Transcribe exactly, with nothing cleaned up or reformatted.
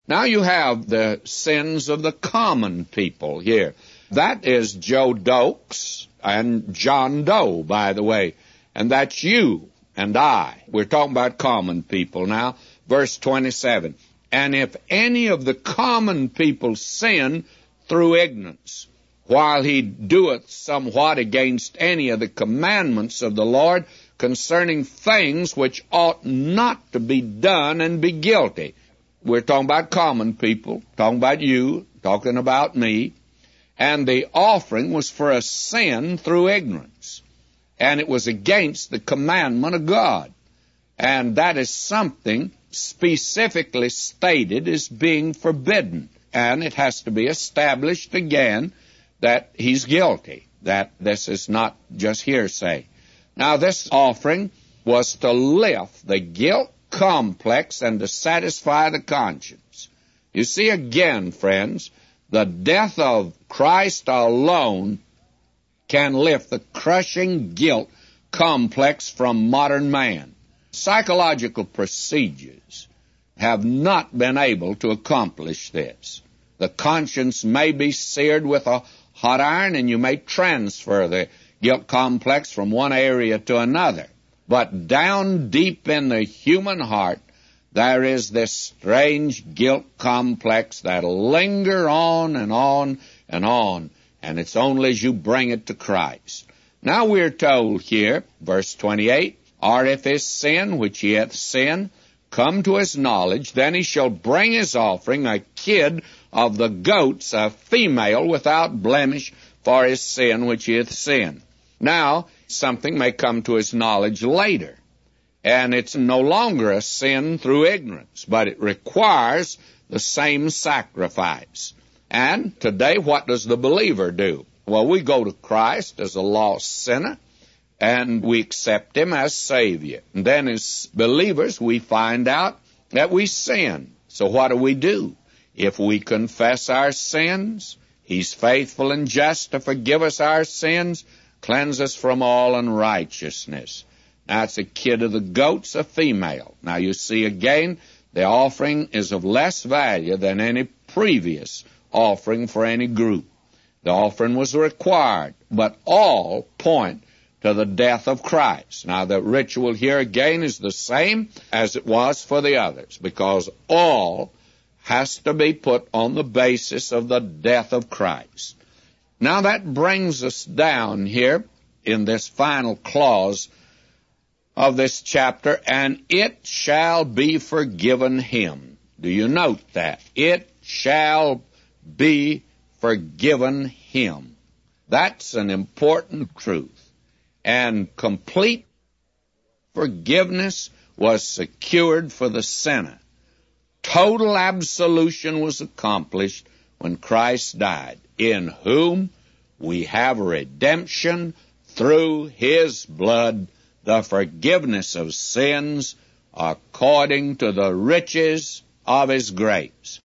Now you have the sins of the common people here. That is Joe Dokes and John Doe, by the way. And that's you and I. We're talking about common people now. Verse twenty-seven. And if any of the common people sin through ignorance, while he doeth somewhat against any of the commandments of the Lord concerning things which ought not to be done, and be guilty. We're talking about common people, talking about you, talking about me. And the offering was for a sin through ignorance. And it was against the commandment of God. And that is something specifically stated as being forbidden. And it has to be established again that he's guilty, that this is not just hearsay. Now, this offering was to lift the guilt complex and to satisfy the conscience. You see, again, friends, the death of Christ alone can lift the crushing guilt complex from modern man. Psychological procedures have not been able to accomplish this. The conscience may be seared with a hot iron, and you may transfer the guilt complex from one area to another. But down deep in the human heart, there is this strange guilt complex that'll linger on and on and on, and it's only as you bring it to Christ. Now we're told here, verse twenty-eight, or if his sin, which he hath sinned, come to his knowledge, then he shall bring his offering, a kid of the goats, a female without blemish, for his sin which he hath sinned. Now, something may come to his knowledge later, and it's no longer a sin through ignorance, but it requires the same sacrifice. And today, what does the believer do? Well, we go to Christ as a lost sinner, and we accept him as Savior. And then as believers, we find out that we sin. So what do we do? If we confess our sins, he's faithful and just to forgive us our sins, cleanse us from all unrighteousness. Now, it's a kid of the goats, a female. Now, you see again, the offering is of less value than any previous offering for any group. The offering was required, but all point to the death of Christ. Now, the ritual here again is the same as it was for the others, because all has to be put on the basis of the death of Christ. Now, that brings us down here in this final clause of this chapter, and it shall be forgiven him. Do you note that? It shall be forgiven him. That's an important truth. And complete forgiveness was secured for the sinner. Total absolution was accomplished when Christ died, in whom we have redemption through his blood, the forgiveness of sins according to the riches of his grace.